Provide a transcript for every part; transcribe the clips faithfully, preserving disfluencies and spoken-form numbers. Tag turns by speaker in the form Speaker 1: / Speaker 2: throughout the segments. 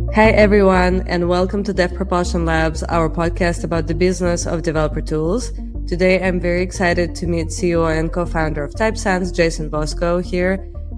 Speaker 1: Hi everyone, and welcome to Dev Propulsion Labs, our podcast about the business of developer tools. Today I'm very excited to meet C E O and co-founder of TypeSense, Jason Bosco here,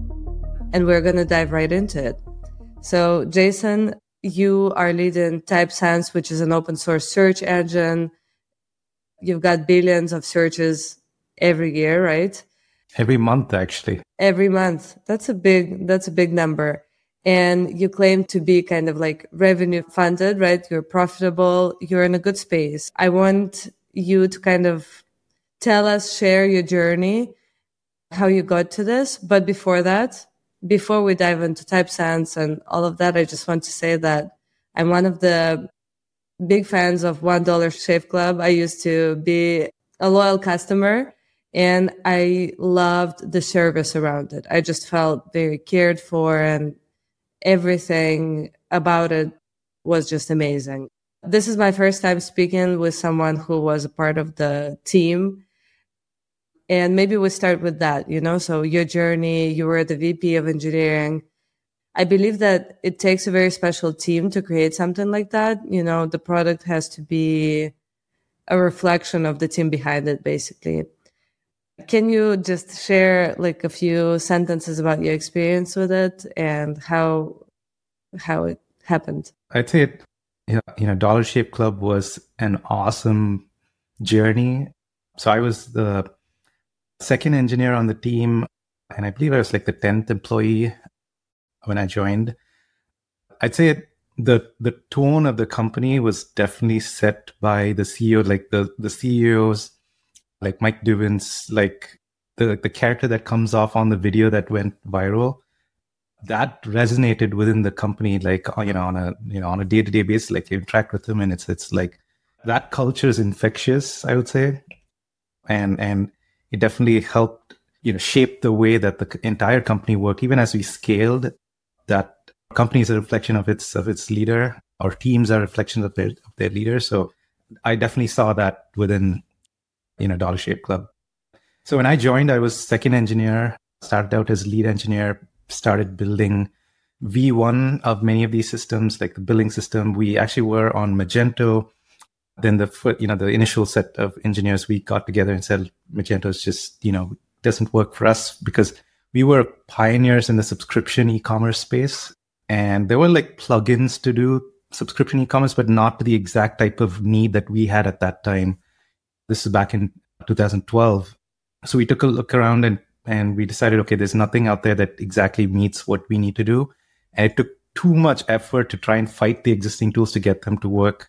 Speaker 1: and we're going to dive right into it. So Jason, you are leading TypeSense, which is an open source search engine. You've got billions of searches every year, right?
Speaker 2: Every month, actually.
Speaker 1: Every month. That's a big, that's a big number. And you claim to be kind of like revenue funded, right? You're profitable. You're in a good space. I want you to kind of tell us, share your journey, how you got to this. But before that, before we dive into TypeSense and all of that, I just want to say that I'm one of the big fans of one dollar Shave Club. I used to be a loyal customer and I loved the service around it. I just felt very cared for and everything about it was just amazing. This is my first time speaking with someone who was a part of the team. And maybe we start with that, you know, so your journey, you were the V P of engineering. I believe that it takes a very special team to create something like that. You know, the product has to be a reflection of the team behind it, basically. Can you just share like a few sentences about your experience with it and how how it happened?
Speaker 2: I'd say it, you know, you know, Dollar Shave Club was an awesome journey. So I was the second engineer on the team, and I believe I was like the tenth employee when I joined. I'd say it, the the tone of the company was definitely set by the C E O, like the the C E Os. Like Mike Duvins, like the, the character that comes off on the video that went viral, that resonated within the company, like, you know, on a, you know, on a day-to-day basis, like you interact with them and it's, it's like that culture is infectious, I would say. And, and it definitely helped, you know, shape the way that the entire company worked. Even as we scaled, that company is a reflection of its, of its leader. Our teams are a reflection of their, of their leader. So I definitely saw that within, you know, Dollar Shave Club. So when I joined, I was second engineer, started out as lead engineer, started building V one of many of these systems, like the billing system. We actually were on Magento. Then the, you know, the initial set of engineers, we got together and said, Magento is just, you know, doesn't work for us because we were pioneers in the subscription e-commerce space. And there were like plugins to do subscription e-commerce, but not to the exact type of need that we had at that time. This is back in two thousand twelve. So we took a look around and, and we decided, okay, there's nothing out there that exactly meets what we need to do. And it took too much effort to try and fight the existing tools to get them to work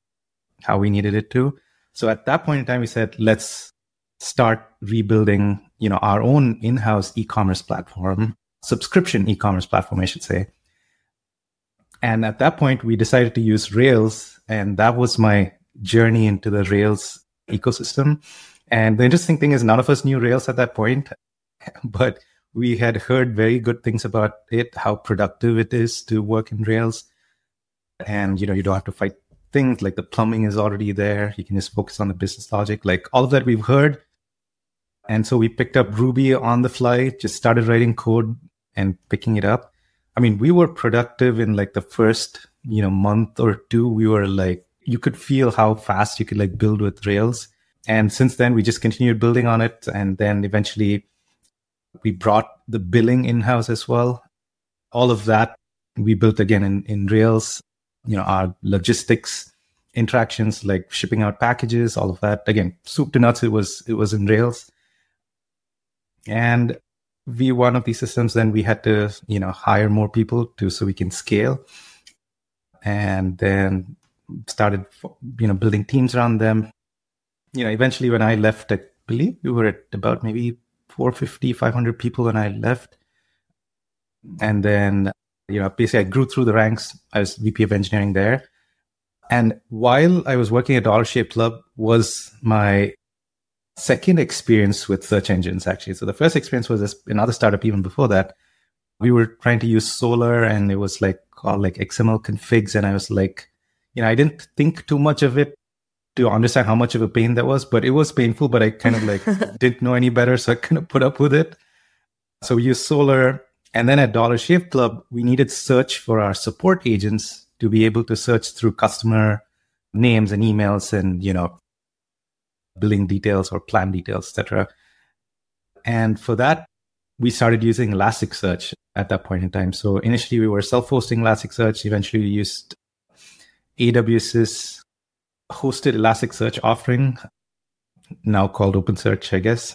Speaker 2: how we needed it to. So at that point in time, we said, let's start rebuilding, you know, our own in-house e-commerce platform, subscription e-commerce platform, I should say. And at that point, we decided to use Rails. And that was my journey into the Rails ecosystem. And the interesting thing is none of us knew Rails at that point, but we had heard very good things about it, how productive it is to work in Rails. And, you know, you don't have to fight things like the plumbing is already there. You can just focus on the business logic, like all of that we've heard. And so we picked up Ruby on the fly, just started writing code and picking it up. I mean, we were productive in like the first, you know, month or two. We were like, you could feel how fast you could like build with Rails. And since then, we just continued building on it. And then eventually we brought the billing in-house as well. All of that we built again in, in Rails, you know, our logistics interactions, like shipping out packages, all of that. Again, soup to nuts, it was, it was in Rails. And V one of these systems, then we had to, you know, hire more people to, so we can scale. And then started, you know, building teams around them. You know, eventually when I left, I believe we were at about maybe four fifty, five hundred people when I left. And then, you know, basically I grew through the ranks. I was V P of engineering there. And while I was working at Dollar Shave Club was my second experience with search engines, actually. So the first experience was another startup even before that. We were trying to use Solr and it was like called like X M L configs. And I was like, you know, I didn't think too much of it to understand how much of a pain that was, but it was painful, but I kind of like didn't know any better. So I kind of put up with it. So we used Solr. And then at Dollar Shave Club, we needed search for our support agents to be able to search through customer names and emails and, you know, billing details or plan details, et cetera. And for that, we started using Elasticsearch at that point in time. So initially we were self-hosting Elasticsearch. Eventually we used AWS's hosted Elasticsearch offering, now called OpenSearch, I guess.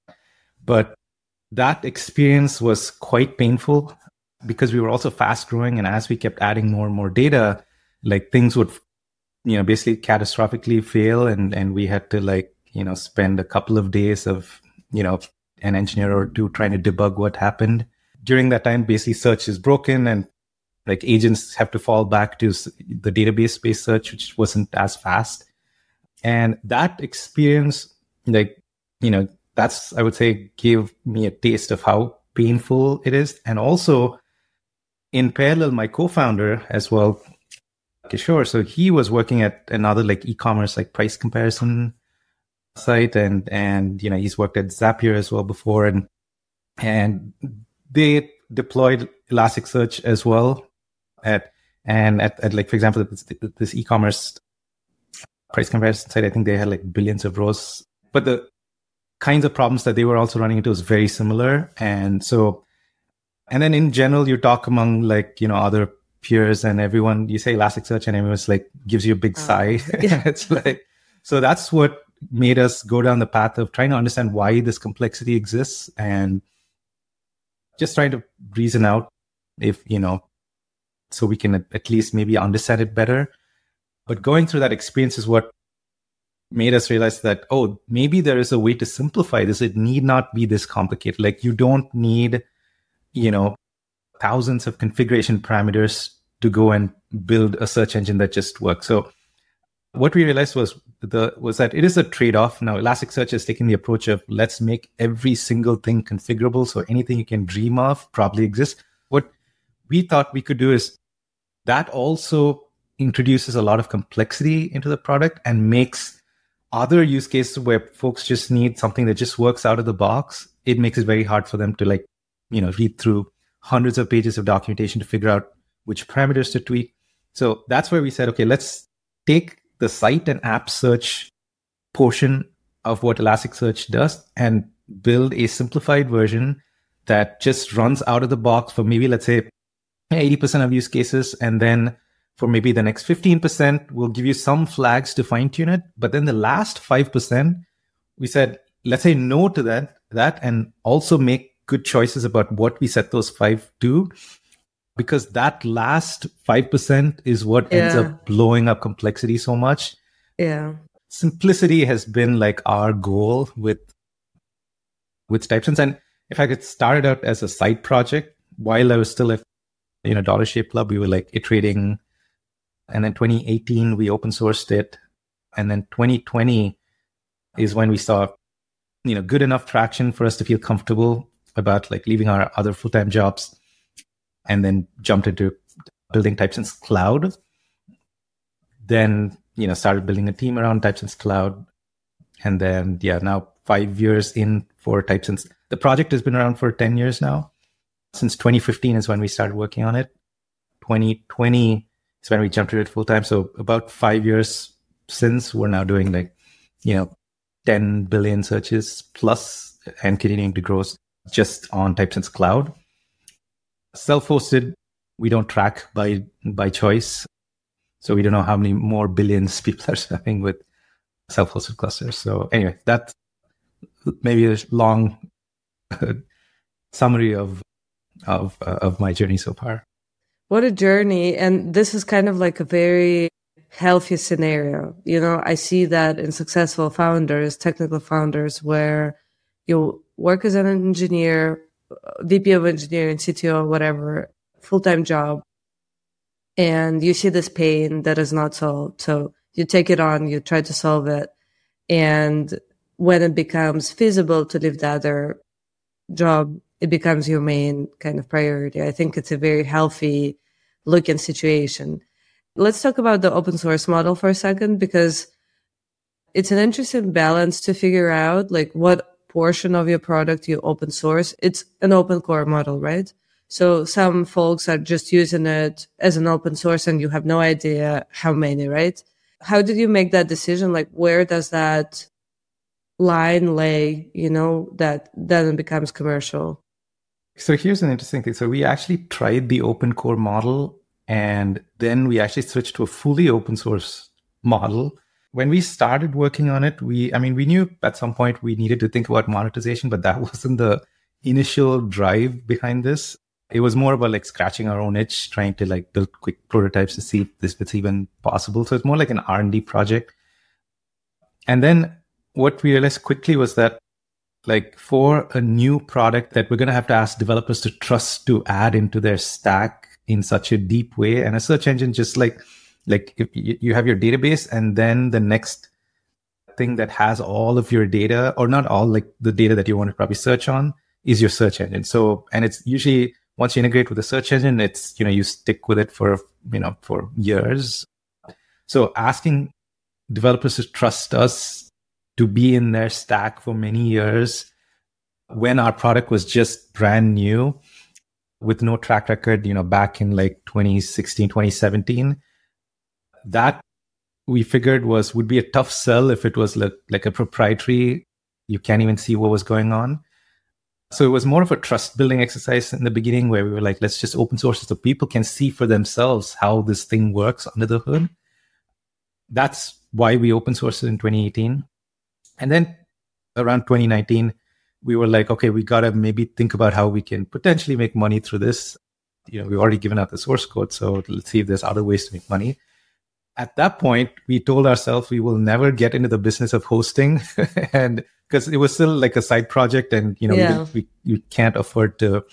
Speaker 2: But that experience was quite painful because we were also fast growing. And as we kept adding more and more data, like things would, you know, basically catastrophically fail. And, and we had to like, you know, spend a couple of days of, you know, an engineer or two trying to debug what happened. During that time, basically search is broken and like agents have to fall back to the database-based search, which wasn't as fast. And that experience, like, you know, that's, I would say, gave me a taste of how painful it is. And also in parallel, my co-founder as well, Kishore, so he was working at another like e-commerce, like price comparison site. And, and, you know, he's worked at Zapier as well before. And, and they deployed Elasticsearch as well at, and at, at like, for example, this, this e-commerce price comparison site, I think they had like billions of rows, but the kinds of problems that they were also running into was very similar. And so, and then in general, you talk among like, you know, other peers and everyone, you say Elasticsearch and everyone's like, gives you a big oh, sigh. Yeah. It's like, so that's what made us go down the path of trying to understand why this complexity exists and just trying to reason out if, you know, so we can at least maybe understand it better. But going through that experience is what made us realize that, oh, maybe there is a way to simplify this. It need not be this complicated. Like you don't need, you know, thousands of configuration parameters to go and build a search engine that just works. So what we realized was the was that it is a trade-off. Now, Elasticsearch is taking the approach of let's make every single thing configurable. So anything you can dream of probably exists. What we thought we could do is that also introduces a lot of complexity into the product and makes other use cases where folks just need something that just works out of the box. It makes it very hard for them to like, you know, read through hundreds of pages of documentation to figure out which parameters to tweak. So that's where we said, okay, let's take the site and app search portion of what Elasticsearch does and build a simplified version that just runs out of the box for maybe, let's say, eighty percent of use cases. And then for maybe the next fifteen percent, we'll give you some flags to fine tune it. But then the last five percent, we said, let's say no to that, that and also make good choices about what we set those five to, because that last five percent is what yeah. ends up blowing up complexity so much.
Speaker 1: Yeah.
Speaker 2: Simplicity has been like our goal with, with TypeSense. And in fact, it started out as a side project while I was still a, you know, Dollar Shave Club. We were like iterating. And then twenty eighteen, we open sourced it. And then twenty twenty is when we saw, you know, good enough traction for us to feel comfortable about like leaving our other full-time jobs and then jumped into building TypeSense Cloud. Then, you know, started building a team around TypeSense Cloud. And then, yeah, now five years in for TypeSense. The project has been around for ten years now. Since twenty fifteen is when we started working on it. twenty twenty is when we jumped to it full time. So about five years since, we're now doing like, you know, ten billion searches plus and continuing to grow just on TypeSense Cloud. Self-hosted, we don't track by by choice. So we don't know how many more billions people are serving with self-hosted clusters. So anyway, that's maybe a long summary of of uh, of my journey so far.
Speaker 1: What a journey. And this is kind of like a very healthy scenario. You know, I see that in successful founders, technical founders, where you work as an engineer, V P of engineering, C T O, whatever, full-time job, and you see this pain that is not solved. So you take it on, you try to solve it. And when it becomes feasible to leave the other job, it becomes your main kind of priority. I think it's a very healthy looking situation. Let's talk about the open source model for a second, because it's an interesting balance to figure out like what portion of your product you open source. It's an open core model, right? So some folks are just using it as an open source and you have no idea how many, right? How did you make that decision? Like, where does that line lay, you know, that then becomes commercial?
Speaker 2: So here's an interesting thing. So we actually tried the open core model, and then we actually switched to a fully open source model. When we started working on it, we, I mean, we knew at some point we needed to think about monetization, but that wasn't the initial drive behind this. It was more about like scratching our own itch, trying to like build quick prototypes to see if this was even possible. So it's more like an R and D project. And then what we realized quickly was that like for a new product that we're going to have to ask developers to trust to add into their stack in such a deep way. And a search engine, just like, like if you have your database and then the next thing that has all of your data, or not all, like the data that you want to probably search on is your search engine. So, and it's usually once you integrate with the search engine, it's, you know, you stick with it for, you know, for years. So asking developers to trust us to be in their stack for many years when our product was just brand new with no track record, you know, back in like twenty sixteen, twenty seventeen, that we figured was, would be a tough sell if it was like, like a proprietary, you can't even see what was going on. So it was more of a trust building exercise in the beginning where we were like, let's just open source it so people can see for themselves how this thing works under the hood. That's why we open sourced it in twenty eighteen. And then around twenty nineteen, we were like, okay, we got to maybe think about how we can potentially make money through this. You know, we've already given out the source code, so let's see if there's other ways to make money. At that point, we told ourselves we will never get into the business of hosting, and because it was still like a side project, and you know, yeah. we, we we can't afford to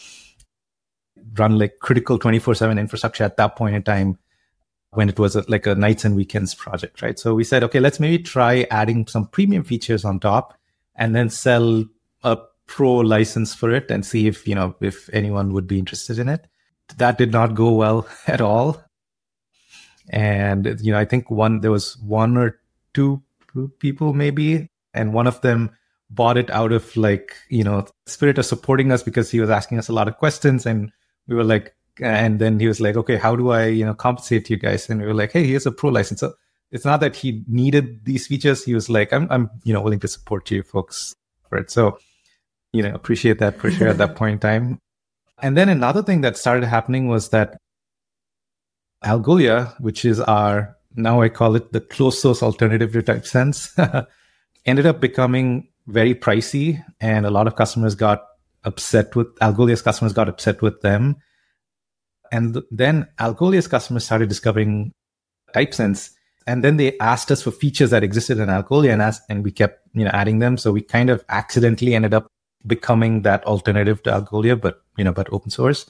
Speaker 2: run like critical twenty-four seven infrastructure at that point in time, when it was a, like a nights and weekends project, right? So we said, okay, let's maybe try adding some premium features on top and then sell a pro license for it and see if, you know, if anyone would be interested in it. That did not go well at all. And, you know, I think one, there was one or two people maybe, and one of them bought it out of like, you know, spirit of supporting us because he was asking us a lot of questions, and we were like, and then he was like, okay, how do I, you know, compensate you guys? And we were like, hey, here's a pro license. So it's not that he needed these features. He was like, I'm, I'm, you know, willing to support you folks for it. So, you know, appreciate that for sure at that point in time. And then another thing that started happening was that Algolia, which is our, now I call it the closed source alternative to TypeSense, ended up becoming very pricey. And a lot of customers got upset with, Algolia's customers got upset with them. And th- then Algolia's customers started discovering TypeSense. And then they asked us for features that existed in Algolia, and, asked, and we kept, you know, adding them. So we kind of accidentally ended up becoming that alternative to Algolia, but, you know, but open source.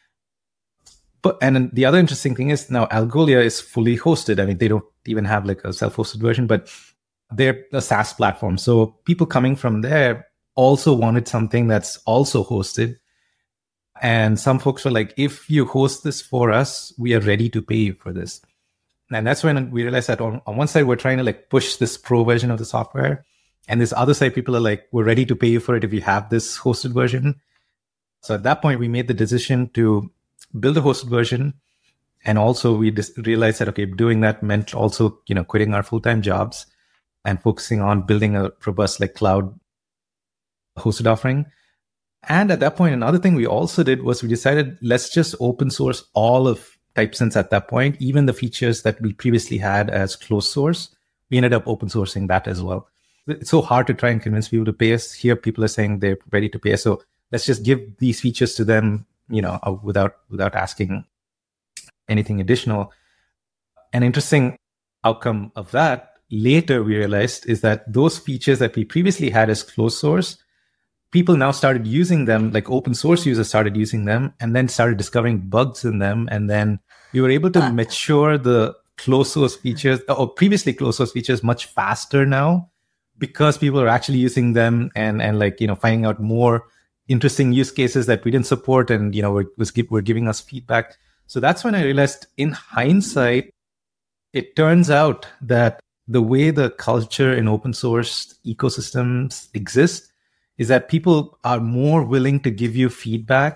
Speaker 2: But, and the other interesting thing is now Algolia is fully hosted. I mean, they don't even have like a self-hosted version, but they're a SaaS platform. So people coming from there also wanted something that's also hosted. And some folks were like, if you host this for us, we are ready to pay you for this. And that's when we realized that on, on one side, we're trying to like push this pro version of the software. And this other side, people are like, we're ready to pay you for it if you have this hosted version. So at that point, we made the decision to build a hosted version. And also we just realized that, okay, doing that meant also, you know, quitting our full-time jobs and focusing on building a robust like cloud hosted offering. And at that point, another thing we also did was we decided, let's just open source all of TypeSense at that point, even the features that we previously had as closed source. We ended up open sourcing that as well. It's so hard to try and convince people to pay us. Here, people are saying they're ready to pay us. So let's just give these features to them, you know, without without asking anything additional. An interesting outcome of that later we realized is that those features that we previously had as closed source, people now started using them, like open source users started using them, and then started discovering bugs in them. And then we were able to uh. mature the closed source features or previously closed source features much faster now, because people are actually using them and, and like, you know, finding out more interesting use cases that we didn't support. And, you know, we're, was, were giving us feedback. So that's when I realized in hindsight, it turns out that the way the culture in open source ecosystems exist is that people are more willing to give you feedback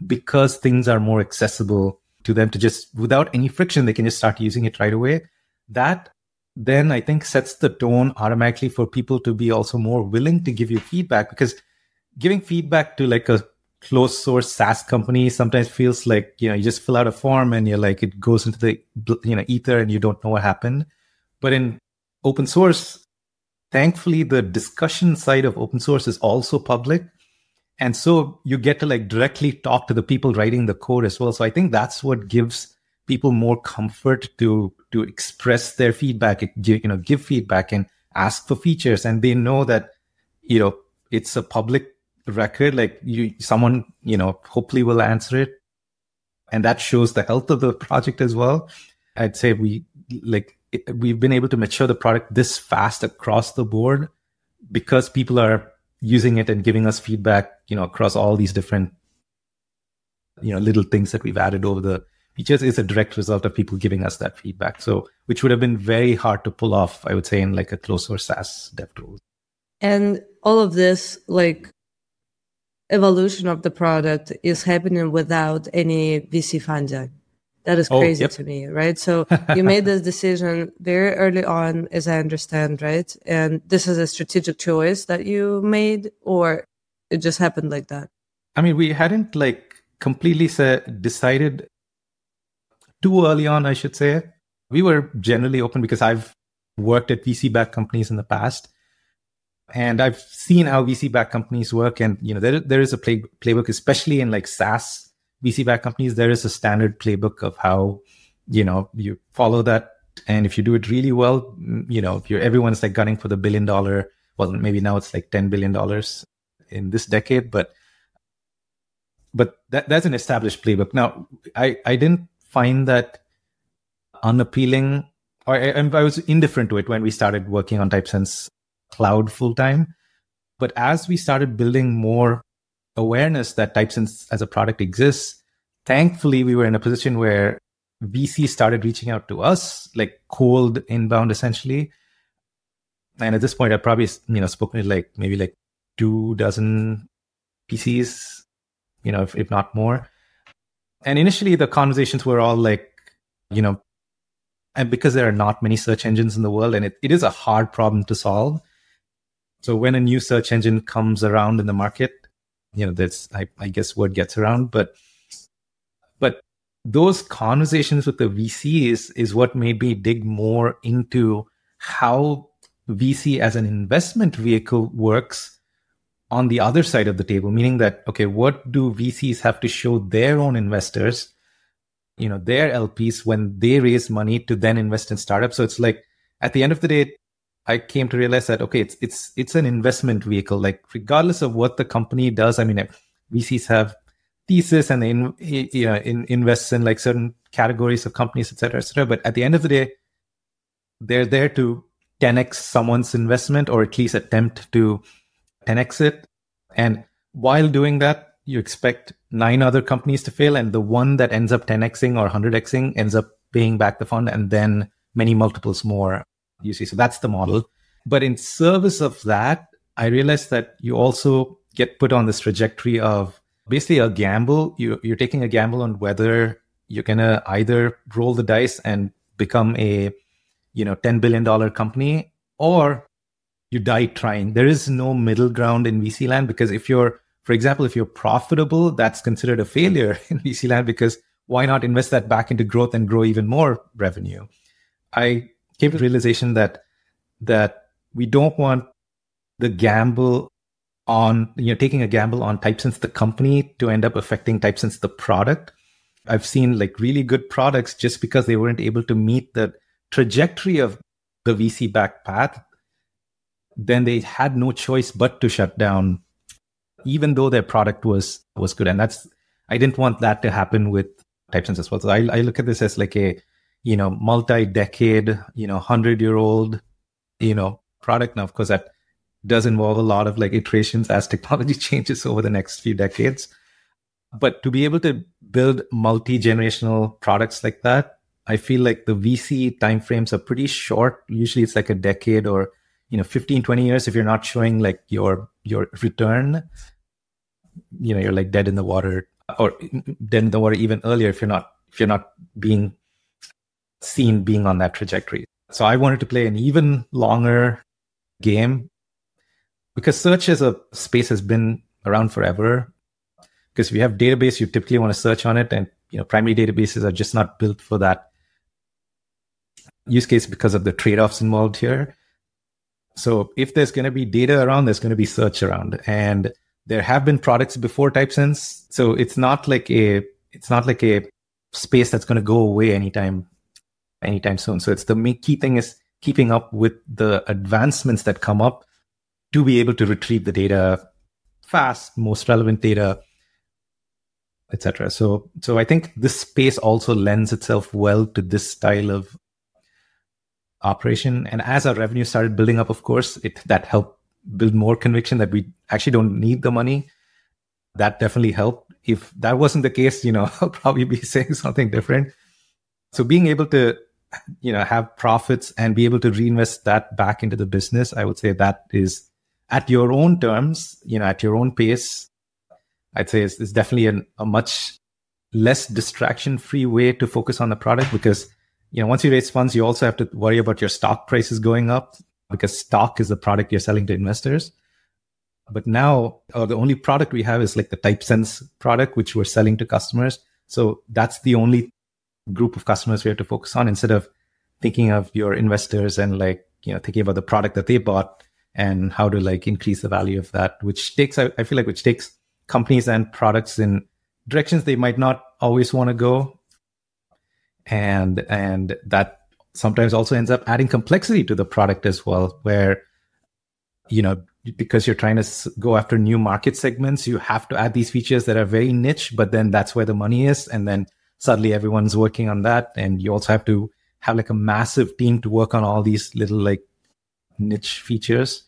Speaker 2: because things are more accessible to them to just, without any friction, they can just start using it right away. That then I think sets the tone automatically for people to be also more willing to give you feedback, because giving feedback to like a closed source SaaS company sometimes feels like, you know, you just fill out a form and you're like, it goes into the, you know, ether and you don't know what happened. But in open source, thankfully, the discussion side of open source is also public. And so you get to like directly talk to the people writing the code as well. So I think that's what gives people more comfort to, to express their feedback, you know, give feedback and ask for features. And they know that, you know, it's a public record, like you, someone, you know, hopefully will answer it. And that shows the health of the project as well. I'd say we like, it, we've been able to mature the product this fast across the board because people are using it and giving us feedback, you know, across all these different, you know, little things that we've added over the features is a direct result of people giving us that feedback. So, which would have been very hard to pull off, I would say, in like a closed source SaaS dev tool.
Speaker 1: And all of this, like, evolution of the product is happening without any V C funding. That is crazy oh, yep. to me, right? So you made this decision very early on, as I understand, right? And this is a strategic choice that you made, or it just happened like that?
Speaker 2: I mean, we hadn't like completely said, decided too early on, I should say. We were generally open because I've worked at V C-backed companies in the past. And I've seen how V C-backed companies work. And, you know, there, there is a play, playbook, especially in like SaaS V C-backed companies, there is a standard playbook of how, you know, you follow that. And if you do it really well, you know, if you're, everyone's like gunning for the billion dollar, well, maybe now it's like ten billion dollars in this decade, but, but that, that's an established playbook. Now, I, I didn't find that unappealing, or I, I was indifferent to it when we started working on TypeSense Cloud full time. But as we started building more awareness that TypeSense as a product exists, thankfully we were in a position where V C started reaching out to us, like cold inbound essentially. And at this point, I probably, you know, spoken to like maybe like two dozen P Cs, you know, if, if not more. And initially the conversations were all like, you know, and because there are not many search engines in the world, and it, it is a hard problem to solve. So when a new search engine comes around in the market, you know, that's, I, I guess word gets around, but, but those conversations with the V C is, is what made me dig more into how V C as an investment vehicle works on the other side of the table, meaning that, okay, what do V Cs have to show their own investors, you know, their L Ps when they raise money to then invest in startups? So it's like, at the end of the day, I came to realize that, okay, it's it's it's an investment vehicle. Like regardless of what the company does, I mean, V Cs have thesis and they in, you know, in, invest in like certain categories of companies, et cetera, et cetera. But at the end of the day, they're there to ten X someone's investment, or at least attempt to ten X it. And while doing that, you expect nine other companies to fail, and the one that ends up ten Xing or one hundred Xing ends up paying back the fund, and then many multiples more. You see, so that's the model. But in service of that, I realized that you also get put on this trajectory of basically a gamble. You, you're taking a gamble on whether you're going to either roll the dice and become a, you know, ten billion dollars company, or you die trying. There is no middle ground in V C land, because if you're, for example, if you're profitable, that's considered a failure in V C land, because why not invest that back into growth and grow even more revenue? I came to the realization that that we don't want the gamble on, you know, taking a gamble on TypeSense the company to end up affecting TypeSense the product. I've seen like really good products just because they weren't able to meet the trajectory of the V C-backed path, then they had no choice but to shut down, even though their product was was good. And that's, I didn't want that to happen with TypeSense as well. So I, I look at this as like a, you know, multi-decade, you know, hundred-year-old, you know, product. Now, of course, that does involve a lot of like iterations as technology changes over the next few decades. But to be able to build multi-generational products like that, I feel like the V C timeframes are pretty short. Usually it's like a decade or, you know, fifteen, twenty years. If you're not showing like your, your return, you know, you're like dead in the water or then or even earlier if you're not if you're not being seen being on that trajectory. So I wanted to play an even longer game because search as a space has been around forever. Because if you have database, you typically want to search on it, and you know primary databases are just not built for that use case because of the trade-offs involved here. So if there's going to be data around, there's going to be search around, and there have been products before TypeSense. So it's not like a it's not like a space that's going to go away anytime anytime soon. So it's the key thing is keeping up with the advancements that come up to be able to retrieve the data fast, most relevant data, et cetera. So, so I think this space also lends itself well to this style of operation. And as our revenue started building up, of course, it that helped build more conviction that we actually don't need the money. That definitely helped. If that wasn't the case, you know, I'll probably be saying something different. So being able to, you know, have profits and be able to reinvest that back into the business, I would say that is at your own terms, you know, at your own pace. I'd say it's, it's definitely an, a much less distraction-free way to focus on the product because, you know, once you raise funds, you also have to worry about your stock prices going up because stock is the product you're selling to investors. But now, uh, the only product we have is like the TypeSense product, which we're selling to customers. So that's the only group of customers we have to focus on instead of thinking of your investors and like, you know, thinking about the product that they bought and how to like increase the value of that, which takes, I, I feel like, which takes companies and products in directions they might not always want to go. And, and that sometimes also ends up adding complexity to the product as well, where, you know, because you're trying to go after new market segments, you have to add these features that are very niche, but then that's where the money is. And then suddenly everyone's working on that. And you also have to have like a massive team to work on all these little like niche features.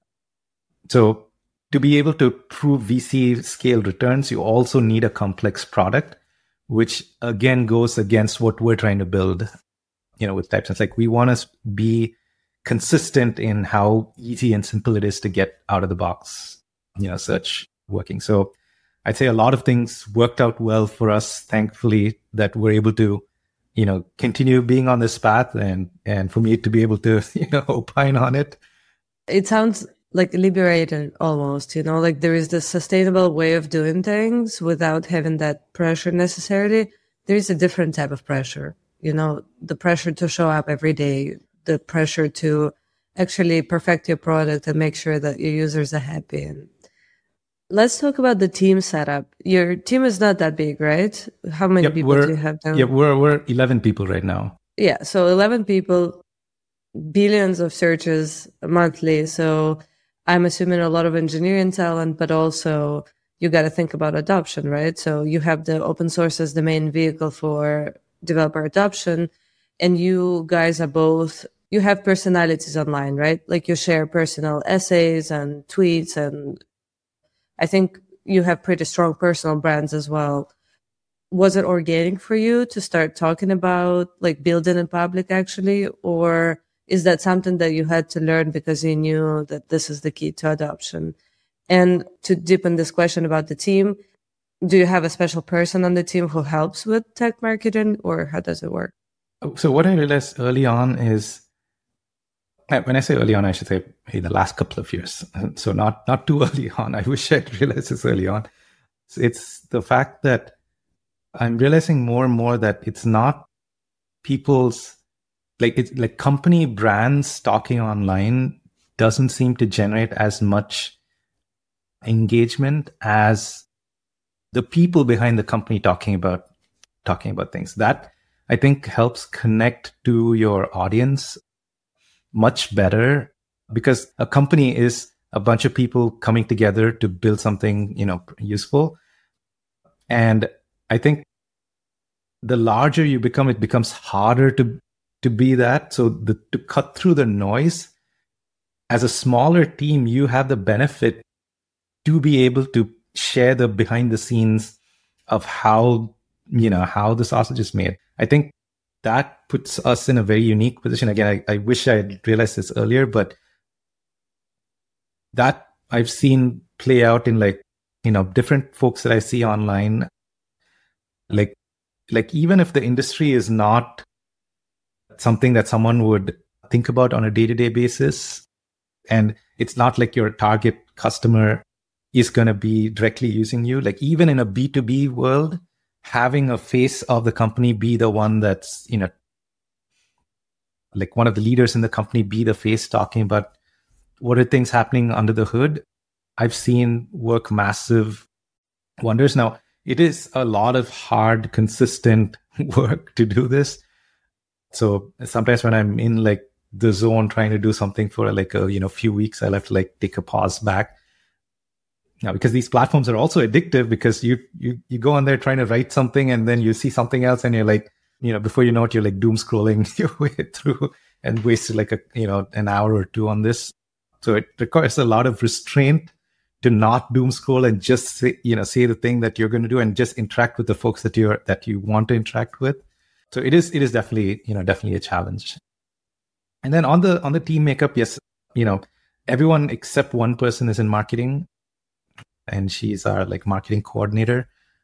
Speaker 2: So to be able to prove V C scale returns, you also need a complex product, which again goes against what we're trying to build, you know, with TypeSense. Like we want to be consistent in how easy and simple it is to get out of the box, you know, search working. So I'd say a lot of things worked out well for us, thankfully, that we're able to, you know, continue being on this path and, and for me to be able to, you know, opine on it.
Speaker 1: It sounds like liberated almost, you know, like there is this sustainable way of doing things without having that pressure necessarily. There is a different type of pressure, you know, the pressure to show up every day, the pressure to actually perfect your product and make sure that your users are happy. And let's talk about the team setup. Your team is not that big, right? How many
Speaker 2: yep,
Speaker 1: people do you have now?
Speaker 2: Yeah, we're we're eleven people right now.
Speaker 1: Yeah, so eleven people, billions of searches monthly. So I'm assuming a lot of engineering talent, but also you got to think about adoption, right? So you have the open source as the main vehicle for developer adoption. And you guys are both, you have personalities online, right? Like you share personal essays and tweets, and I think you have pretty strong personal brands as well. Was it organic for you to start talking about like building in public actually? Or is that something that you had to learn because you knew that this is the key to adoption? And to deepen this question about the team, do you have a special person on the team who helps with tech marketing, or how does it work?
Speaker 2: So what I realized early on is, when I say early on, I should say hey, the last couple of years. So not not too early on. I wish I'd realized this early on. It's the fact that I'm realizing more and more that it's not people's, like it's like company brands talking online doesn't seem to generate as much engagement as the people behind the company talking about talking about things. That I think helps connect to your audience much better, because a company is a bunch of people coming together to build something, you know, useful. And I think the larger you become, it becomes harder to to be that. So the, to cut through the noise, as a smaller team, you have the benefit to be able to share the behind the scenes of how, you know, how the sausage is made. I think that puts us in a very unique position. Again, I, I wish I had realized this earlier, but that I've seen play out in like, you know, different folks that I see online. Like, like even if the industry is not something that someone would think about on a day-to-day basis, and it's not like your target customer is going to be directly using you, like even in a B two B world, having a face of the company be the one that's, you know, like one of the leaders in the company be the face talking about what are things happening under the hood, I've seen work massive wonders. Now, it is a lot of hard, consistent work to do this. So sometimes when I'm in like the zone trying to do something for like a, you know, few weeks, I'll have to like take a pause back. Now, because these platforms are also addictive, because you, you, you go on there trying to write something and then you see something else and you're like, you know, before you know it, you're like doom scrolling your way through and wasted like a, you know, an hour or two on this. So it requires a lot of restraint to not doom scroll and just say, you know, say the thing that you're going to do and just interact with the folks that you're, that you want to interact with. So it is, it is definitely, you know, definitely a challenge. And then on the, on the team makeup, yes, you know, everyone except one person is in marketing, and she's our like marketing coordinator.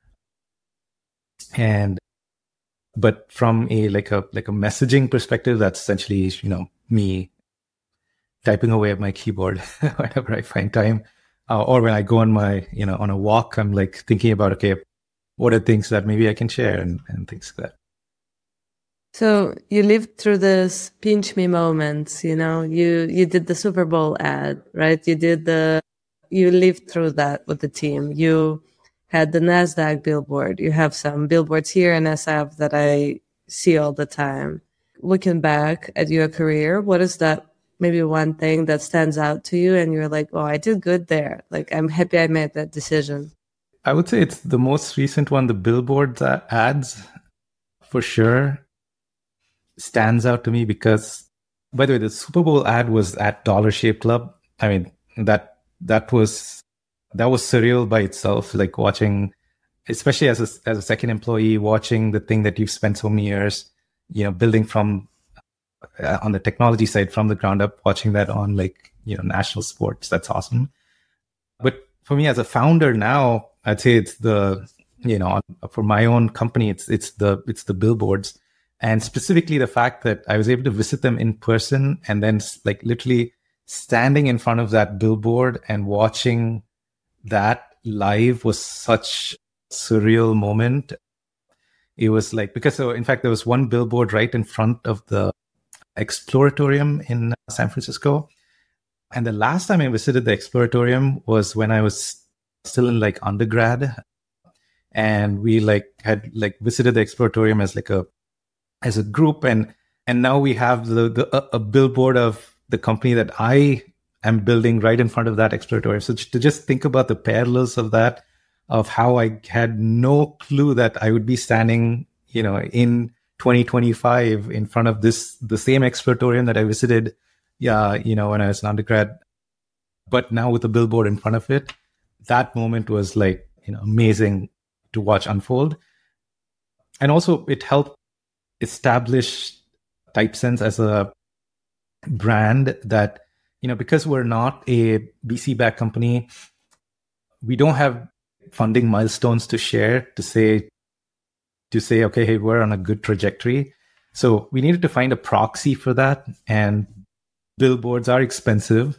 Speaker 2: And, but from a, like a, like a messaging perspective, that's essentially, you know, me typing away at my keyboard whenever I find time. Uh, or when I go on my, you know, on a walk, I'm like thinking about, okay, what are things that maybe I can share and, and things like that.
Speaker 1: So you lived through this pinch me moments, you know, you, you did the Super Bowl ad, right? You did the, you lived through that with the team. You had the NASDAQ billboard. You have some billboards here in S F that I see all the time. Looking back at your career, what is that maybe one thing that stands out to you and you're like, oh, I did good there. Like, I'm happy I made that decision.
Speaker 2: I would say it's the most recent one, the billboards ads, for sure, stands out to me because, by the way, the Super Bowl ad was at Dollar Shave Club. I mean, that that was that was surreal by itself, like watching, especially as a, as a second employee, watching the thing that you've spent so many years, you know, building from uh, on the technology side from the ground up, watching that on like, you know, national sports. That's awesome. But for me as a founder now, I'd say it's the, you know, for my own company, it's it's the it's the billboards, and specifically the fact that I was able to visit them in person and then like literally standing in front of that billboard and watching that live was such a surreal moment. It was like, because so in fact there was one billboard right in front of the Exploratorium in San Francisco. And the last time I visited the Exploratorium was when I was still in like undergrad. And we like had like visited the Exploratorium as like a, as a group. And, and now we have the, the a, a billboard of the company that I am building right in front of that Exploratorium. So to just think about the parallels of that, of how I had no clue that I would be standing, you know, in twenty twenty-five in front of this, the same Exploratorium that I visited, yeah, you know, when I was an undergrad, but now with a billboard in front of it. That moment was like, you know, amazing to watch unfold. And also it helped establish Typesense as a brand that, you know, because we're not a V C-backed company, we don't have funding milestones to share to say, to say, okay, hey, we're on a good trajectory. So we needed to find a proxy for that. And billboards are expensive.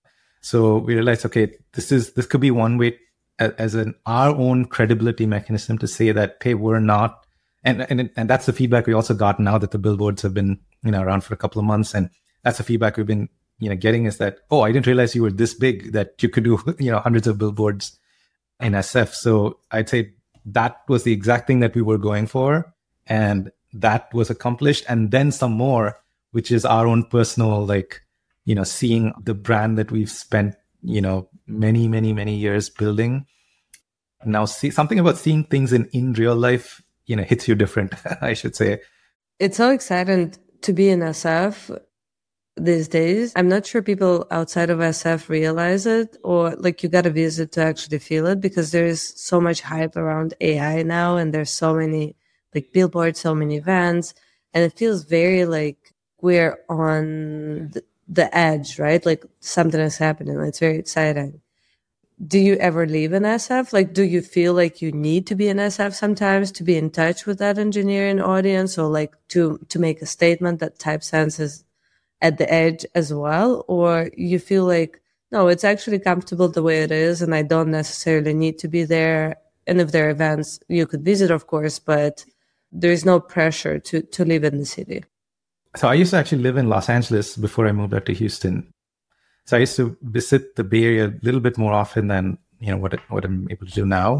Speaker 2: So we realized, okay, this is, this could be one way as an, our own credibility mechanism to say that, hey, we're not, and, and, and that's the feedback we also got now that the billboards have been, you know, around for a couple of months. And that's the feedback we've been, you know, getting is that, oh, I didn't realize you were this big that you could do, you know, hundreds of billboards in S F. So I'd say that was the exact thing that we were going for. And that was accomplished. And then some more, which is our own personal, like, you know, seeing the brand that we've spent, you know, many, many, many years building. Now, see something about seeing things in, in real life, you know, hits you different, I should say.
Speaker 1: It's so exciting to be in S F these days. I'm not sure people outside of S F realize it, or like you got to visit to actually feel it, because there is so much hype around A I now, and there's so many like billboards, so many events, and it feels very like we're on the, the edge, right? Like something is happening. It's very exciting. do you ever leave an S F? Like, do you feel like you need to be an S F sometimes to be in touch with that engineering audience, or like to, to make a statement that TypeSense is at the edge as well? Or you feel like, no, it's actually comfortable the way it is, and I don't necessarily need to be there. And if there are events, you could visit, of course, but there is no pressure to, to live in the city.
Speaker 2: So I used to actually live in Los Angeles before I moved out to Houston. So I used to visit the Bay Area a little bit more often than, you know, what, what I'm able to do now.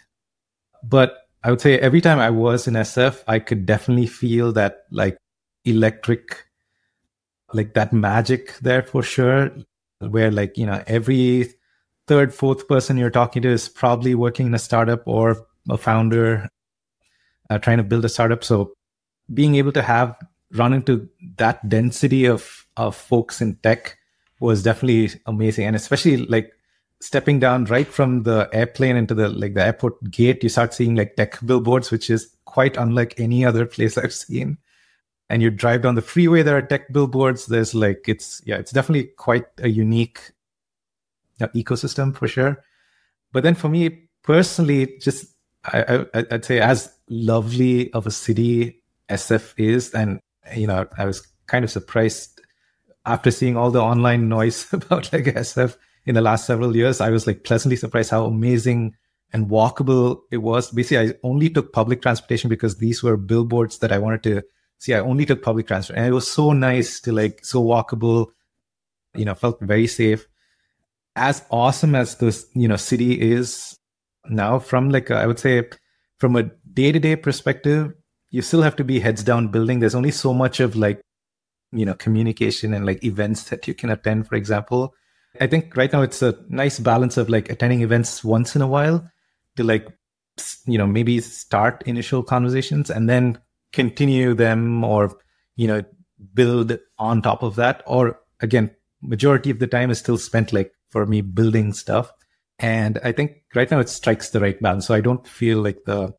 Speaker 2: But I would say every time I was in S F, I could definitely feel that like electric, like that magic there for sure, where like, you know, every third, fourth person you're talking to is probably working in a startup or a founder uh, trying to build a startup. So being able to have run into that density of, of folks in tech was definitely amazing. And especially like stepping down right from the airplane into the like the airport gate, you start seeing like tech billboards, which is quite unlike any other place I've seen. And you drive down the freeway, there are tech billboards. There's like, it's, yeah, it's definitely quite a unique uh, ecosystem for sure. But then for me personally, just, I, I, I'd say as lovely of a city S F is, and, you know, I was kind of surprised after seeing all the online noise about like S F in the last several years. I was like pleasantly surprised how amazing and walkable it was. Basically, I only took public transportation because these were billboards that I wanted to see. I only took public transport, and it was so nice to like, so walkable, you know, felt very safe. As awesome as this, you know, city is now, from like, a, I would say from a day-to-day perspective, you still have to be heads down building. There's only so much of like, you know, communication and like events that you can attend, for example. I think right now it's a nice balance of like attending events once in a while to like, you know, maybe start initial conversations and then continue them, or, you know, build on top of that. Or again, majority of the time is still spent like for me building stuff. And I think right now it strikes the right balance. So I don't feel like the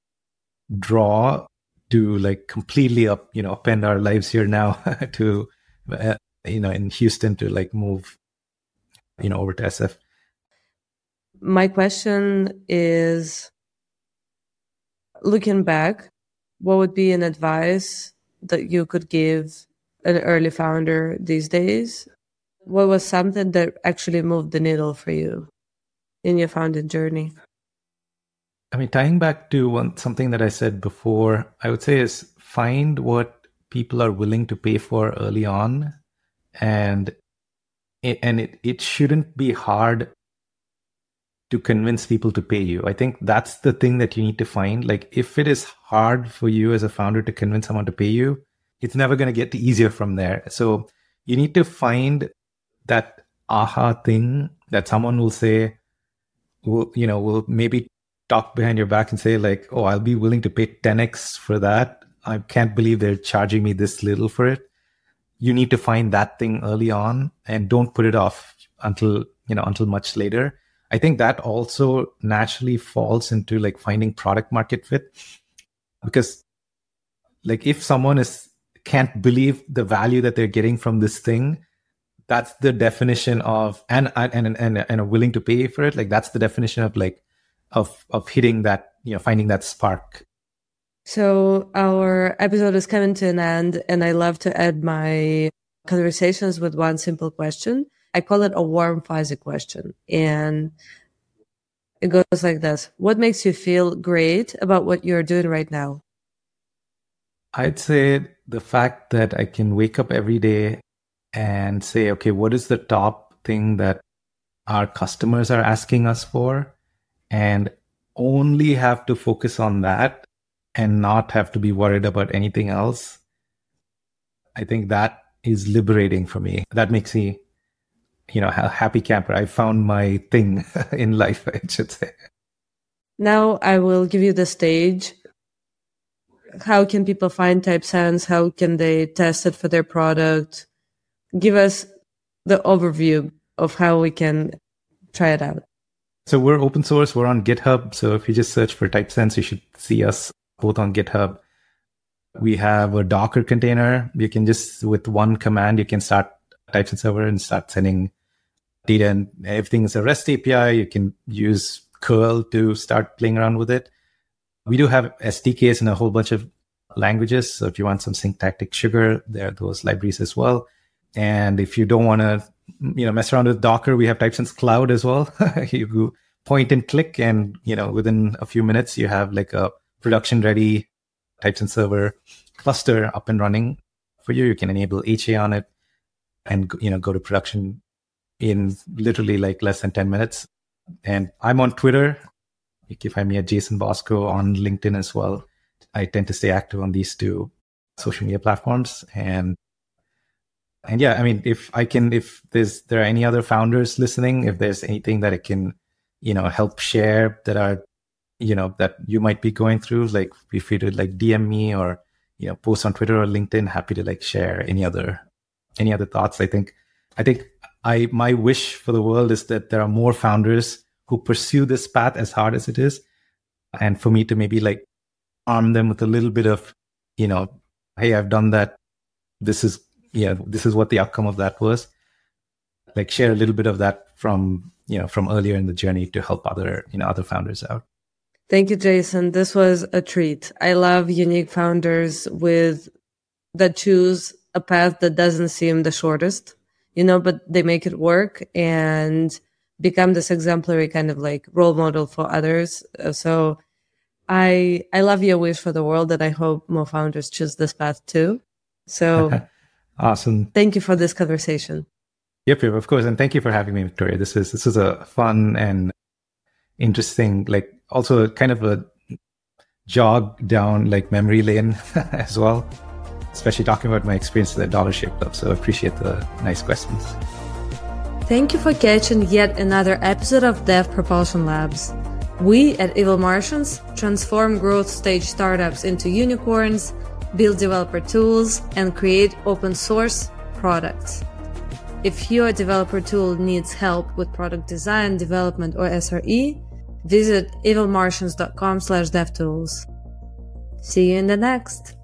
Speaker 2: draw to like completely up, you know, upend our lives here now to, uh, you know, in Houston to like move, you know, over to S F.
Speaker 1: My question is, looking back, what would be an advice that you could give an early founder these days? What was something that actually moved the needle for you in your founding journey?
Speaker 2: I mean, tying back to one something that I said before, I would say is find what people are willing to pay for early on. And it, and it, it shouldn't be hard to convince people to pay you. I think that's the thing that you need to find. Like, if it is hard for you as a founder to convince someone to pay you, it's never going to get easier from there. So you need to find that aha thing that someone will say, will, you know, will maybe talk behind your back and say like, oh, I'll be willing to pay ten x for that. I can't believe they're charging me this little for it. You need to find that thing early on and don't put it off until, you know, until much later. I think that also naturally falls into like finding product market fit, because like if someone is can't believe the value that they're getting from this thing, that's the definition of, and and and and are willing to pay for it. Like that's the definition of like of of hitting that, you know, finding that spark.
Speaker 1: So our episode is coming to an end, and I love to end my conversations with one simple question. I call it a warm, fuzzy question. And it goes like this. What makes you feel great about what you're doing right now?
Speaker 2: I'd say the fact that I can wake up every day and say, okay, what is the top thing that our customers are asking us for? And only have to focus on that and not have to be worried about anything else. I think that is liberating for me. That makes me, you know, a happy camper. I found my thing in life, I should say.
Speaker 1: Now I will give you the stage. How can people find TypeSense? How can they test it for their product? Give us the overview of how we can try it out.
Speaker 2: So we're open source. We're on GitHub. So if you just search for TypeSense, you should see us both on GitHub. We have a Docker container. You can just, with one command, you can start TypeSense server and start sending data and everything is a REST A P I. You can use curl to start playing around with it. We do have S D Ks in a whole bunch of languages. So if you want some syntactic sugar, there are those libraries as well. And if you don't want to, you know, mess around with Docker, we have TypeSense Cloud as well. You point and click, and, you know, within a few minutes, you have like a production ready TypeSense server cluster up and running for you. You can enable H A on it and, you know, go to production in literally like less than ten minutes. And I'm on Twitter. You can find me at Jason Bosco, on LinkedIn as well. I tend to stay active on these two social media platforms. And and yeah, I mean, if I can, if there's there are any other founders listening, if there's anything that I can, you know, help share that are, you know, that you might be going through, like feel free to like D M me or, you know, post on Twitter or LinkedIn. Happy to like share any other any other thoughts. I think I think I my wish for the world is that there are more founders who pursue this path as hard as it is, and for me to maybe like arm them with a little bit of, you know, hey, I've done that. This is yeah, this is what the outcome of that was. Like share a little bit of that from, you know, from earlier in the journey to help other, you know, other founders out.
Speaker 1: Thank you, Jason. This was a treat. I love unique founders with that choose a path that doesn't seem the shortest, you know, but they make it work and become this exemplary kind of like role model for others. So I I love your wish for the world, and I hope more founders choose this path too. So
Speaker 2: awesome.
Speaker 1: Thank you for this conversation.
Speaker 2: Yep, yep, of course. And thank you for having me, Victoria. This is this is a fun and interesting, like also kind of a jog down like memory lane as well, especially talking about my experience at the Dollar Shave Club. So I appreciate the nice questions.
Speaker 1: Thank you for catching yet another episode of Dev Propulsion Labs. We at Evil Martians transform growth stage startups into unicorns, build developer tools, and create open source products. If your developer tool needs help with product design, development, or S R E, visit evilmartians dot com slash devtools. See you in the next.